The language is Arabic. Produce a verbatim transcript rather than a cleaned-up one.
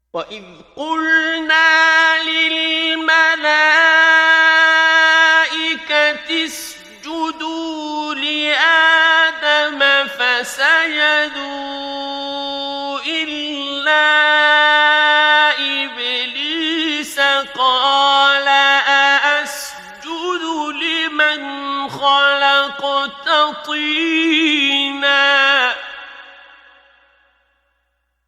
وَإِذْ قُلْنَا لِلْمَلَائِكَةِ اسْجُدُوا لِآدَمَ فَسَجَدُوا إِلَّا إِبْلِيسَ قَالَ أَأَسْجُدُ لِمَنْ خَلَقْتَ طِينًا